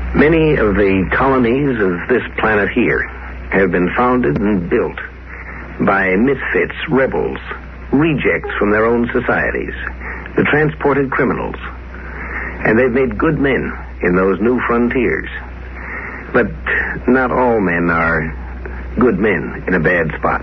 Many of the colonies of this planet here have been founded and built by misfits, rebels, rejects from their own societies, the transported criminals. And they've made good men in those new frontiers. But not all men are good men in a bad spot.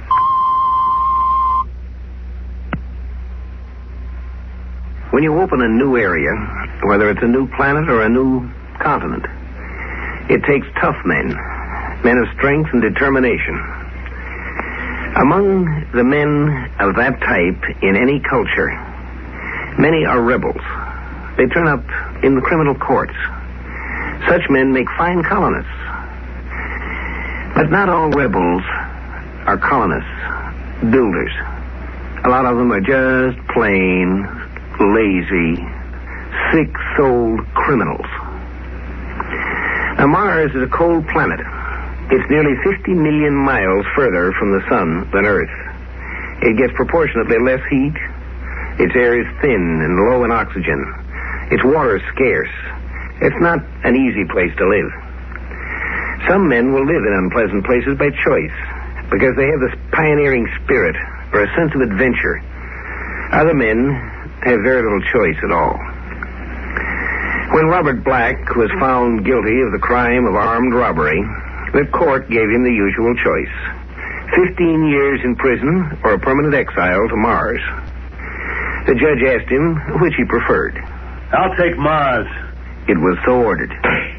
When you open a new area, whether it's a new planet or a new continent, it takes tough men of strength and determination. Among the men of that type in any culture, many are rebels. They turn up in the criminal courts. Such men make fine colonists. But not all rebels are colonists, builders. A lot of them are just plain, lazy, sick-souled criminals. Now, Mars is a cold planet. It's nearly 50 million miles further from the sun than Earth. It gets proportionately less heat. Its air is thin and low in oxygen. Its water is scarce. It's not an easy place to live. Some men will live in unpleasant places by choice because they have this pioneering spirit or a sense of adventure. Other men have very little choice at all. When Robert Black was found guilty of the crime of armed robbery, the court gave him the usual choice: 15 years in prison or a permanent exile toArs. The judge asked him which he preferred. I'll take. It was so ordered.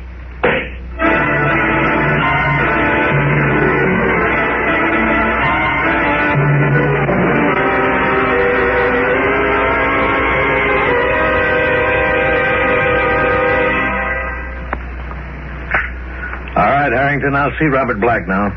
All right,Rington, I'll see RobertCk now.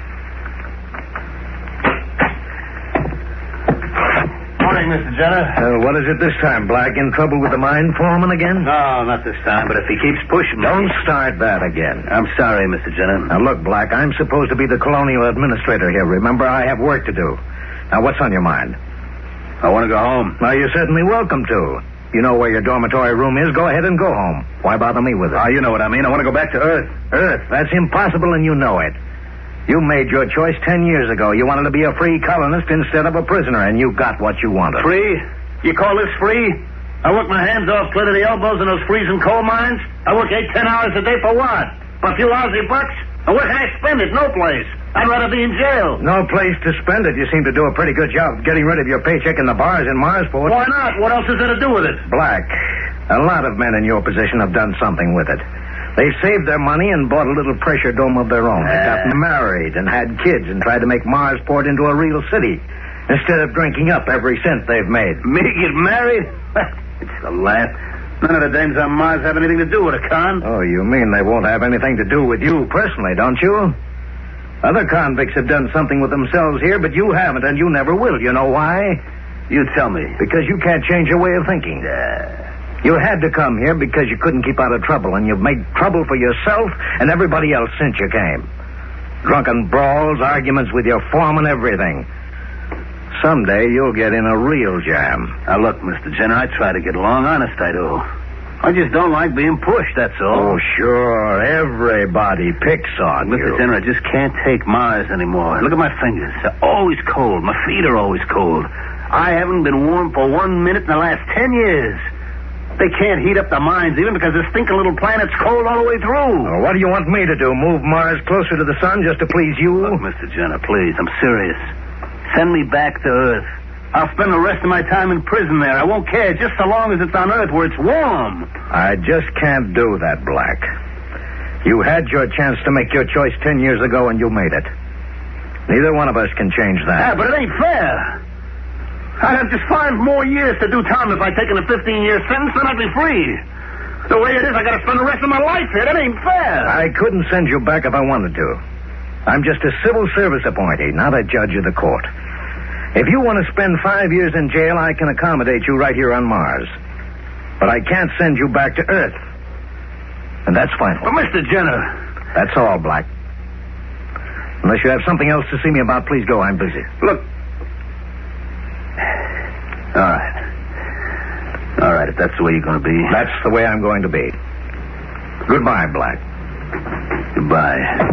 Morning,R. Jenner. What is it this time, In trouble with the mine foreman again? No, not this time, but if he keeps pushing me... Don't start that again. I'm sorry,R. Jenner. Now, look, I'm supposed to be the colonial administrator here. Remember, I have work to do. Now, what's on your mind? I want to go home. Well, you're certainly welcome to. You know where your dormitory room is. Go ahead and go home. Why bother me with it? You know what I mean. I want to go back toTh. Th? That's impossible, and you know it. You made your choice 10 years ago. You wanted to be a free colonist instead of a prisoner, and you got what you wanted. Free? You call this free? I work my hands off clear to the elbows in those freezing coal mines. I work 8-10 hours a day for what? For a few lousy bucks? And where can I spend it? No place. I'd rather be in jail. No place to spend it. You seem to do a pretty good job getting rid of your paycheck in the bars inSport. Why not? What else is there to do with it? Black, a lot of men in your position have done something with it. They saved their money and bought a little pressure dome of their own. They got married and had kids and tried to make Marsport into a real city instead of drinking up every cent they've made. Me get married? It's a laugh. None of the dames onArs have anything to do with it, Con. Oh, you mean they won't have anything to do with you personally, don't you? Other convicts have done something with themselves here, but you haven't, and you never will. You know why? You tell me. Because you can't change your way of thinking. You had to come here because you couldn't keep out of trouble, and you've made trouble for yourself and everybody else since you came. Drunken brawls, arguments with your foreman, everything. Someday you'll get in a real jam. Now, look,R. Jenner, I try to get along. Honest, I do. I just don't like being pushed, that's all. Oh, sure. Everybody picks on you. R. Jenner, I just can't takeArs anymore. Look at my fingers. They're always cold. My feet are always cold. I haven't been warm for 1 minute in the last 10 years. They can't heat up the mines even because this stinking little planet's cold all the way through. What do you want me to do? Move Closer to the sun just to please you? Look, R. Jenner, please, I'm serious. Send me back toTh. I'll spend the rest of my time in prison there. I won't care just so long as it's onTh where it's warm. I just can't do that, Black. You had your chance to make your choice 10 years ago, and you made it. Neither one of us can change that. Yeah, but it ain't fair. I'd have just 5 more years to do time if I'd taken a 15-year sentence, thenD be free. The way it is, I gotta spend the rest of my life here. That ain't fair. I couldn't send you back if I wanted to. I'm just a civil service appointee, not a judge of the court. If you want to spend 5 years in jail, I can accommodate you right here onArs. But I can't send you back toTh. And that's final. But,R. Jenner... That's all,Ck. Unless you have something else to see me about, please go. I'm busy. Look. All right. All right, if that's the way you're going to be. That's the way I'm going to be. Goodbye,Ck. Goodbye.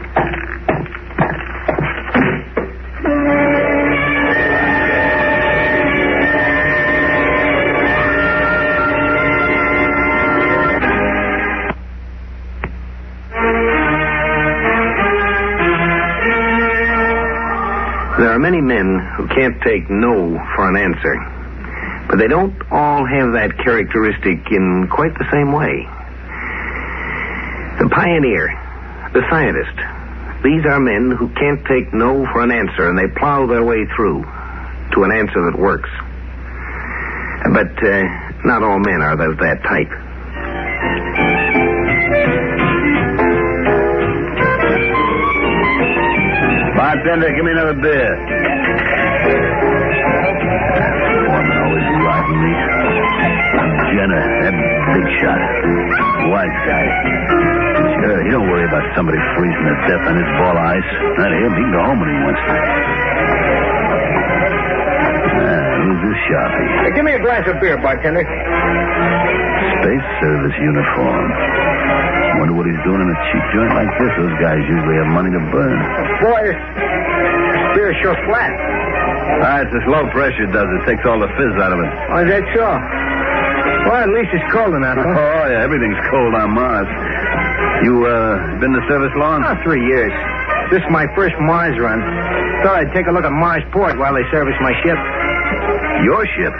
There are many men who can't take no for an answer, but they don't all have that characteristic in quite the same way. The pioneer, the scientist, these are men who can't take no for an answer, and they plow their way through to an answer that works. But not all men are of that type. Bartender, give me another beer. Foreman always riding me. Jenner, that big shot. White guy. Sure, he don't worry about somebody freezing to death on his ball of ice. Not him. He can go home when he wants to. Who's thisHarpy? Hey, give me a glass of beer, bartender. Space Service uniform. Wonder what he's doing in a cheap joint like this. Those guys usually have money to burn. Boy, this beer's sure flat. It's this low pressure does it. Takes all the fizz out of it. Oh, is that so? Well, at least it's cold enough, huh? Oh, yeah. Everything's cold onArs. You, been in the service long? 3 years. This is my first Mars run. Thought I'd take a look at Marsport while they service my ship. Your ship?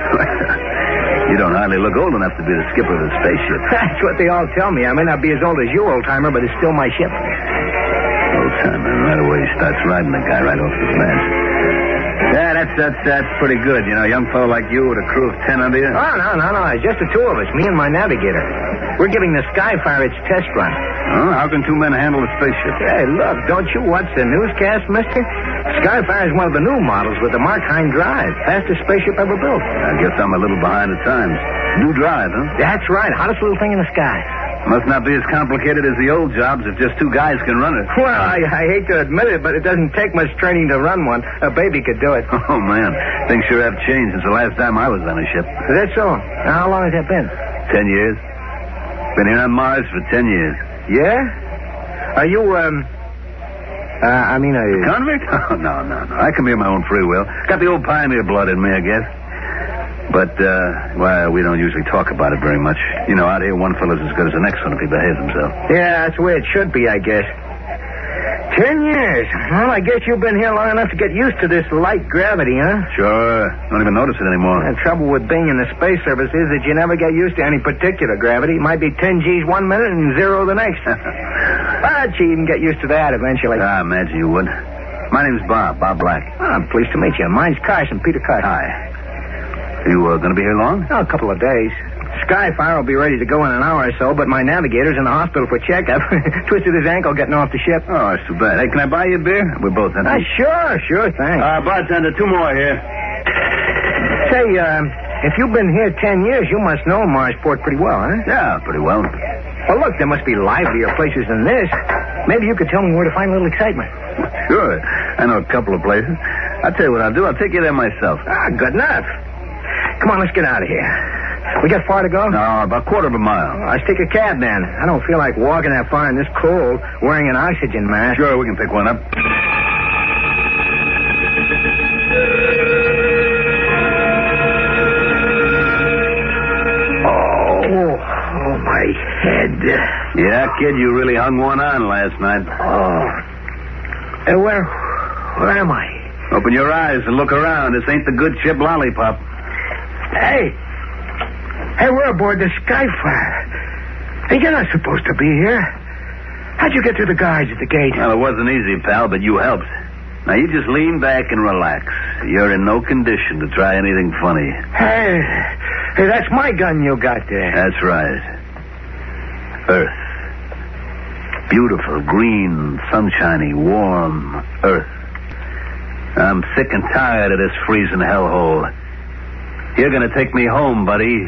You don't hardly look old enough to be the skipper of a spaceship. That's what they all tell me. I may not be as old as you, old-timer, but it's still my ship. Old-timer. Right away he starts riding the guy right off the fence. Yeah, that's pretty good. You know, a young fellow like you with a crew of 10 under you. Oh, no. It's just the two of us, me and my navigator. We're giving the Skyfire its test run. Oh, how can two men handle a spaceship? Hey, look, don't you watch the newscast, mister? Skyfire is one of the new models with the Mark-Hein drive. Fastest spaceship ever built. I guess I'm a little behind the times. New drive, huh? That's right. Hottest little thing in the sky. Must not be as complicated as the old jobs if just two guys can run it. Well, I hate to admit it, but it doesn't take much training to run one. A baby could do it. Oh, man. Things sure have changed since the last time I was on a ship. Is that so? Now, how long has that been? 10 years. Been here on Mars for 10 years. Yeah? Are you, are you... Convict? Oh, no. I come here of my own free will. Got the old pioneer blood in me, I guess. But, well, we don't usually talk about it very much. You know, out here, one fellow's as good as the next one if he behaves himself. Yeah, that's the way it should be, I guess. 10 years. Well, I guess you've been here long enough to get used to this light gravity, huh? Sure. Don't even notice it anymore. The trouble with being in the space service is that you never get used to any particular gravity. It might be 10 G's 1 minute and 0 the next. But you can get used to that eventually. I imagine you would. My name's Bob Black. Oh, I'm pleased to meet you. Mine's Carson, PeterSon. Hi. You going to be here long? Oh, a couple of days. Skyfire will be ready to go in an hour or so, but my navigator's in the hospital for checkup. Twisted his ankle getting off the ship. Oh, that's too bad. Hey, can I buy you a beer? We're both empty. Sure, thanks. Bartender, 2 more here. Say, if you've been here 10 years, you must knowMarsport pretty well, huh? Yeah, pretty well. Well, look, there must be livelier places than this. Maybe you could tell me where to find a little excitement. Sure. I know a couple of places. I'll tell you what I'll do. I'll take you there myself. Good enough. Come on, let's get out of here. We got far to go? No, about a quarter of a mile. Oh, let's take a cab, then. I don't feel like walking that far in this cold wearing an oxygen mask. Sure, we can pick one up. Oh, my head. Yeah, kid, you really hung one on last night. Oh. Where am I? Open your eyes and look around. This ain't the good ship Lollipop. Hey, we're aboard the Skyfire. Hey, you're not supposed to be here. How'd you get through the guards at the gate? Well, it wasn't easy, pal, but you helped. Now, you just lean back and relax. You're in no condition to try anything funny. Hey, that's my gun you got there. That's right. Earth. Beautiful, green, sunshiny, warm Earth. I'm sick and tired of this freezing hellhole. You're going to take me home, buddy.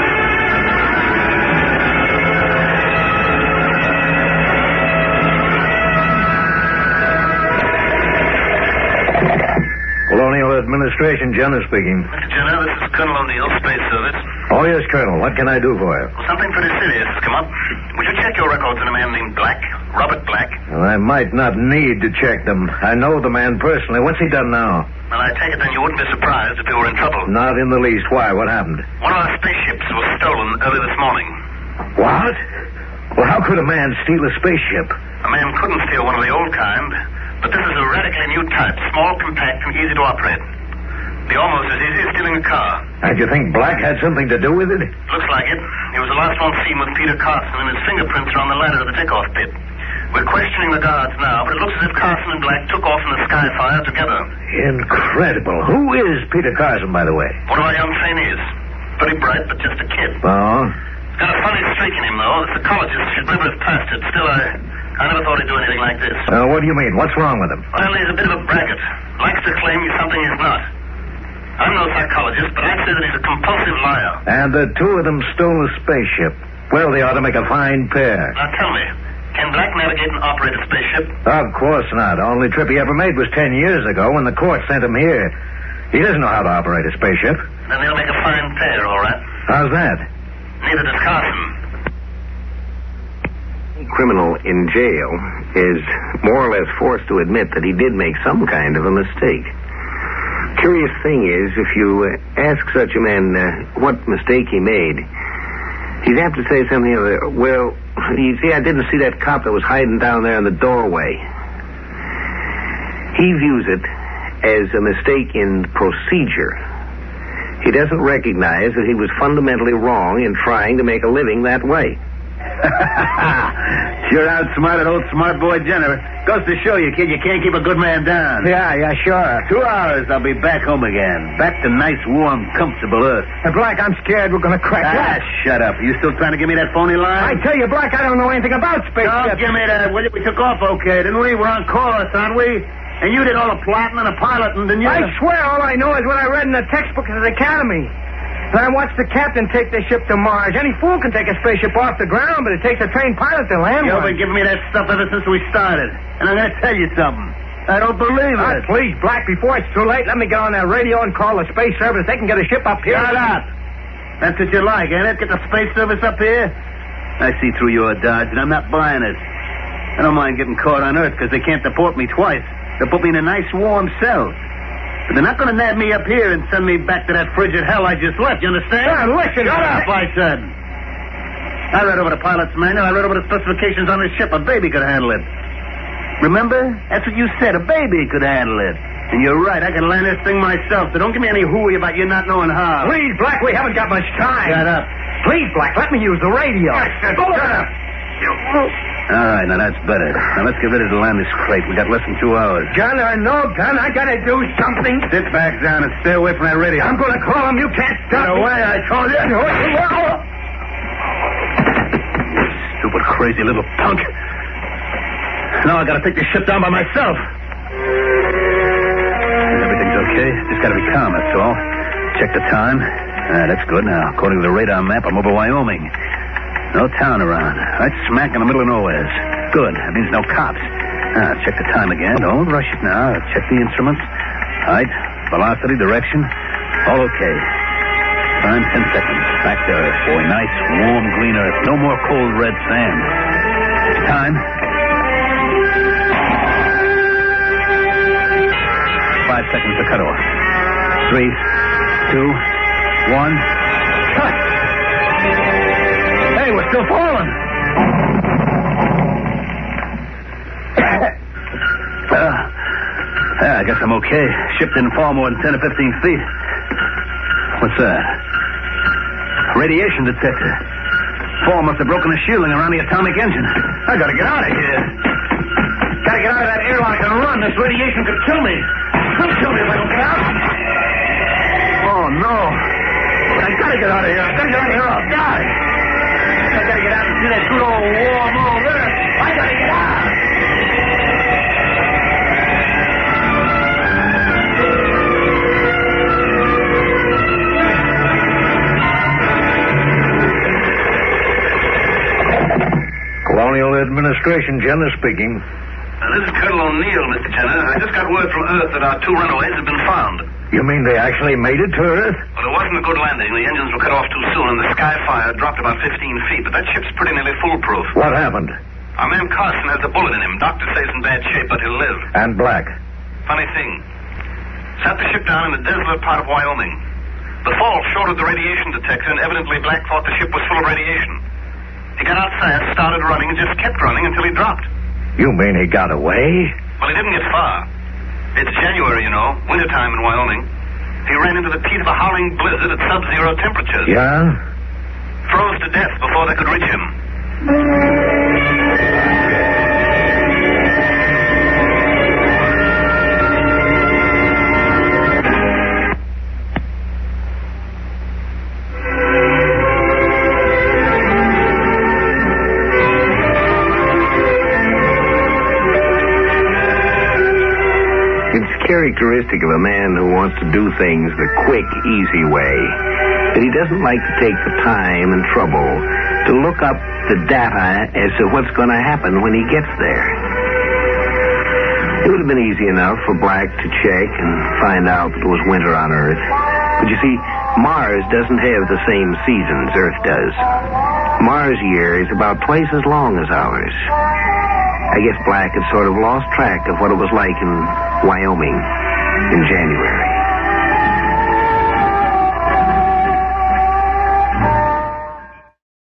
Colonial Administration, Jenner speaking. Mr. This is Colonel O'Eill, Space Service. Oh, yes, Colonel. What can I do for you? Something pretty serious has come Lamont. Would you check your records on a man named Black? Robert Black? Well, I might not need to check them. I know the man personally. What's he done now? Well, I take it then you wouldn't be surprised if you were in trouble. Not in the least. Why? What happened? One of our spaceships was stolen early this morning. What? Well, how could a man steal a spaceship? A man couldn't steal one of the old kind, but this is a radically new type, small, compact, and easy to operate. Be almost as easy as stealing a car. And you think Black had something to do with it? Looks like it. He was the last one seen with Peter Carson, and his fingerprints are on the ladder to the takeoff pit. We're questioning the guards now, but it looks as if Carson and Black took off in the Skyfire together. Incredible. Who is PeterSon, by the way? One of our young trainees. Pretty bright, but just a kid. Oh? Got a funny streak in him, though. The psychologist should never have passed it. Still, I never thought he'd do anything like this. What do you mean? What's wrong with him? Well, he's a bit of a braggart. Likes to claim he's something he's not. I'm no psychologist, but I'd say that he's a compulsive liar. And the two of them stole a spaceship. Well, they ought to make a fine pair. Now, tell me, can Black navigate and operate a spaceship? Of course not. Only trip he ever made was 10 years ago when the court sent him here. He doesn't know how to operate a spaceship. Then they'll make a fine pair, all right. How's that? Neither does Carson. Criminal in jail is more or less forced to admit that he did make some kind of a mistake. Curious thing is, if you ask such a man what mistake he made, he's apt to say something of, well, you see, I didn't see that cop that was hiding down there in the doorway. He views it as a mistake in procedure. He doesn't recognize that he was fundamentally wrong in trying to make a living that way. Sure outsmarted old smart boy Jenner. Goes to show you, kid, you can't keep a good man down. Yeah, sure. 2 hours, I'll be back home again. Back to nice, warm, comfortable Earth. Black, I'm scared we're going to crack. Shut up. You still trying to give me that phony line? I tell you, Black, I don't know anything about spaceships. Don't give me that, will you? We took off okay, didn't we? We're on course, aren't we? And you did all the plotting and the piloting, didn't you? I swear all I know is what I read in the textbook at the academy. And I watched the captain take the ship to Mars. Any fool can take a spaceship off the ground, but it takes a trained pilot to land You've one. been giving me that stuff ever since we started. And I'm going to tell you something. I don't believe it. Please, Black, before it's too late, let me get on that radio and call the space service. They can get a ship up here. Shut up. That's what you like, ain't it? Get the space service up here? I see through your dodge, and I'm not buying it. I don't mind getting caught on Earth because they can't deport me twice. They'll put me in a nice warm cell. But they're not going to nab me up here and send me back to that frigid hell I just left, you understand? Listen. Shut up, I said. I read over the pilot's manual. I read over the specifications on this ship. A baby could handle it. Remember? That's what you said. A baby could handle it. And you're right. I can land this thing myself. So don't give me any hooey about you not knowing how. Please, Black, we haven't got much time. Shut up. Please, Black, let me use the radio. Shut up. All right, now that's better. Now let's get ready to land this crate. We got less than 2 hours. Gun or no gun, I gotta do something. Sit back down and stay away from that radio. I'm gonna call him. You can't stop Get away, I told you. Stupid, crazy little punk. Now I gotta take this ship down by myself. Everything's okay. Just gotta be calm, that's all. Check the time. That's good. Now, according to the radar map, I'm over Wyoming. No town around. Right smack in the middle of nowhere. Good. That means no cops. Check the time again. Don't rush it now. Check the instruments. Height, velocity, direction. All okay. Time 10 seconds. Back to Earth. Boy, nice, warm, green Earth. No more cold red sand. Time. 5 seconds to cut off. 3, 2, 1. Cut! Hey, we're still falling. I guess I'm okay. Ship didn't fall more than 10 or 15 feet. What's that? Radiation detector. Fall must have broken the shielding around the atomic engine. I gotta get out of here. Gotta get out of that airlock and run. This radiation could kill me. It'll kill me if I don't get out. Oh, no. I gotta get out of here. I gotta get out of here or I'll die. I gotta get out and see that good old warm old Earth. I gotta get out. Colonial Administration, Jenner speaking. This is Colonel O'Neill, Mr. Jenner. I just got word from Earth that our 2 runaways have been found. You mean they actually made it to Earth? Well, it wasn't a good landing. The engines were cut off too soon, and the Skyfire dropped about 15 feet. But that ship's pretty nearly foolproof. What happened? Our man Carson has a bullet in him. Doctor says in bad shape, but he'll live. And Black? Funny thing. Sat the ship down in the desolate part of Wyoming. The fall shorted the radiation detector, and evidently Black thought the ship was full of radiation. He got outside, started running, and just kept running until he dropped. You mean he got away? Well, he didn't get far. It's January, you know, wintertime in Wyoming. He ran into the teeth of a howling blizzard at sub-zero temperatures. Yeah? Froze to death before they could reach him. Characteristic of a man who wants to do things the quick, easy way, that he doesn't like to take the time and trouble to look up the data as to what's going to happen when he gets there. It would have been easy enough for Black to check and find out that it was winter on Earth. But you see, Mars doesn't have the same seasons Earth does. Mars' year is about twice as long as ours. I guess Black had sort of lost track of what it was like in Wyoming in January.